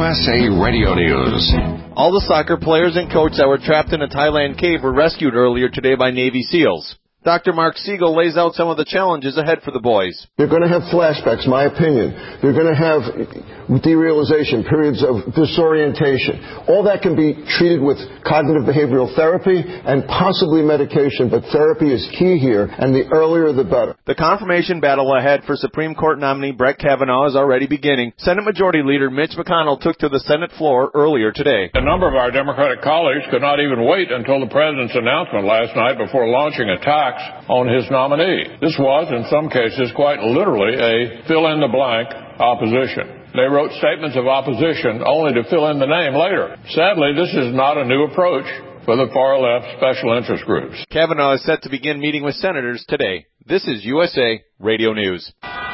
USA Radio News. All the soccer players and coach that were trapped in a Thailand cave were rescued earlier today by Navy SEALs. Dr. Mark Siegel lays out some of the challenges ahead for the boys. They're going to have flashbacks, my opinion. They're going to have derealization, periods of disorientation. All that can be treated with cognitive behavioral therapy and possibly medication, but therapy is key here, and the earlier the better. The confirmation battle ahead for Supreme Court nominee Brett Kavanaugh is already beginning. Senate Majority Leader Mitch McConnell took to the Senate floor earlier today. A number of our Democratic colleagues could not even wait until the president's announcement last night before launching attacks on his nominee. This was, in some cases, quite literally a fill-in-the-blank opposition. They wrote statements of opposition only to fill in the name later. Sadly, this is not a new approach for the far-left special interest groups. Kavanaugh is set to begin meeting with senators today. This is USA Radio News.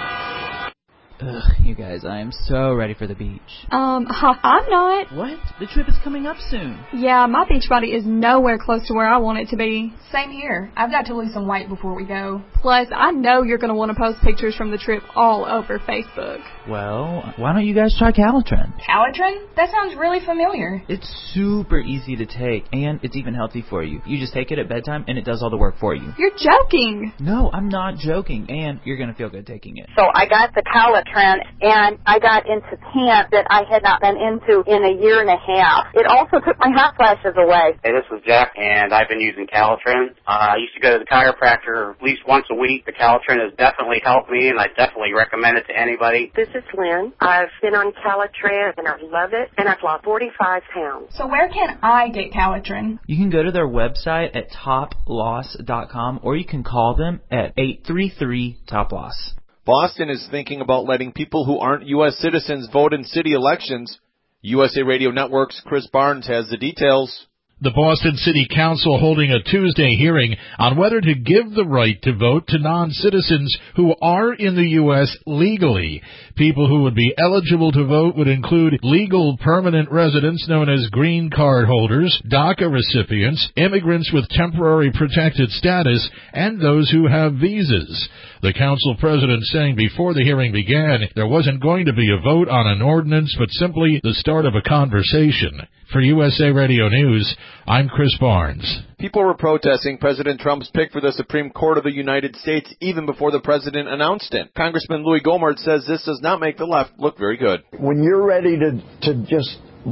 Ugh, you guys, I am so ready for the beach. I'm not. What? The trip is coming up soon. Yeah, my beach body is nowhere close to where I want it to be. Same here. I've got to lose some weight before we go. Plus, I know you're going to want to post pictures from the trip all over Facebook. Well, why don't you guys try Calitrin? Calitrin? That sounds really familiar. It's super easy to take, and it's even healthy for you. You just take it at bedtime, and it does all the work for you. You're joking. No, I'm not joking, and you're going to feel good taking it. So I got the Calitrin, and I got into pants that I had not been into in a year and a half. It also took my hot flashes away. Hey, this is Jack, and I've been using Calitrin. I used to go to the chiropractor at least once a week. The Calitrin has definitely helped me, and I definitely recommend it to anybody. This is Lynn. I've been on Calitrin, and I love it, and I've lost 45 pounds. So where can I get Calitrin? You can go to their website at toploss.com, or you can call them at 833-TOP-LOSS. Boston is thinking about letting people who aren't U.S. citizens vote in city elections. USA Radio Network's Chris Barnes has the details. The Boston City Council holding a Tuesday hearing on whether to give the right to vote to non-citizens who are in the U.S. legally. People who would be eligible to vote would include legal permanent residents known as green card holders, DACA recipients, immigrants with temporary protected status, and those who have visas. The council president saying before the hearing began there wasn't going to be a vote on an ordinance, but simply the start of a conversation. For USA Radio News, I'm Chris Barnes. People were protesting President Trump's pick for the Supreme Court of the United States even before the president announced it. Congressman Louis Gohmert says this does not make the left look very good. When you're ready to just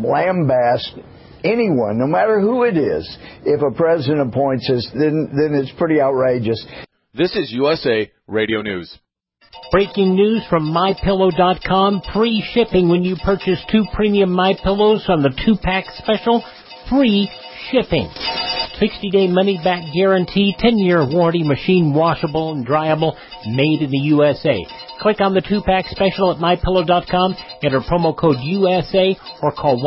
lambast anyone, no matter who it is, if a president appoints us, then it's pretty outrageous. This is USA Radio News. Breaking news from MyPillow.com. Free shipping when you purchase 2 premium MyPillows on the 2-pack special. Free shipping. 60-day money-back guarantee. 10-year warranty. Machine washable and dryable. Made in the USA. Click on the 2-pack special at MyPillow.com. Enter promo code USA or call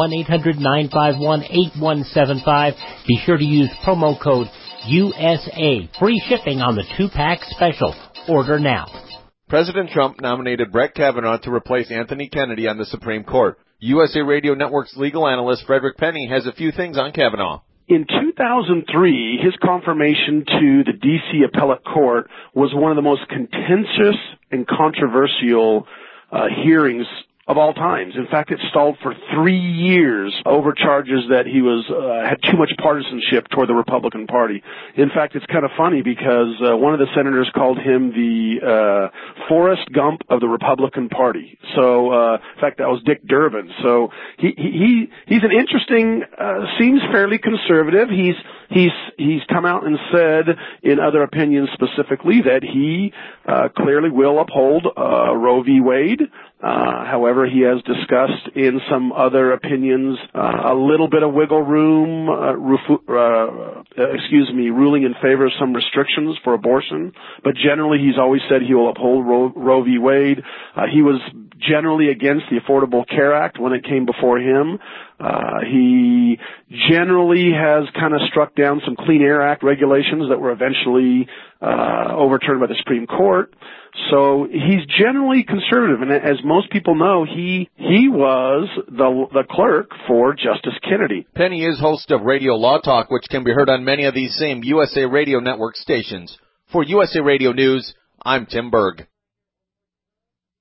1-800-951-8175. Be sure to use promo code USA. Free shipping on the 2-pack special. Order now. President Trump nominated Brett Kavanaugh to replace Anthony Kennedy on the Supreme Court. USA Radio Network's legal analyst Frederick Penny has a few things on Kavanaugh. In 2003, his confirmation to the D.C. Appellate Court was one of the most contentious and controversial hearings of all times. In fact, it stalled for 3 years over charges that he had too much partisanship toward the Republican Party. In fact, it's kind of funny because one of the senators called him the Forrest Gump of the Republican Party. So, in fact, that was Dick Durbin. So he's an interesting, seems fairly conservative. He's come out and said in other opinions specifically that he clearly will uphold Roe v. Wade. However, he has discussed in some other opinions a little bit of wiggle room, ruling in favor of some restrictions for abortion. But generally, he's always said he will uphold Roe v. Wade. He was generally against the Affordable Care Act when it came before him. He generally has kind of struck down some Clean Air Act regulations that were eventually overturned by the Supreme Court. So he's generally conservative, and as most people know, he was the clerk for Justice Kennedy. Penny is host of Radio Law Talk, which can be heard on many of these same USA Radio Network stations. For USA Radio News, I'm Tim Berg.